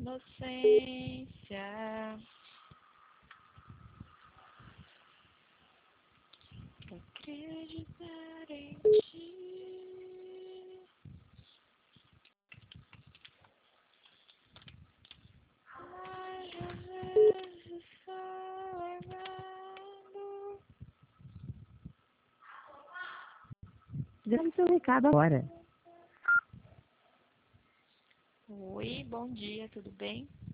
inocência. Acreditar em ti. Mas às vezes só lembrando. Dê seu recado agora. Oi, bom dia, tudo bem?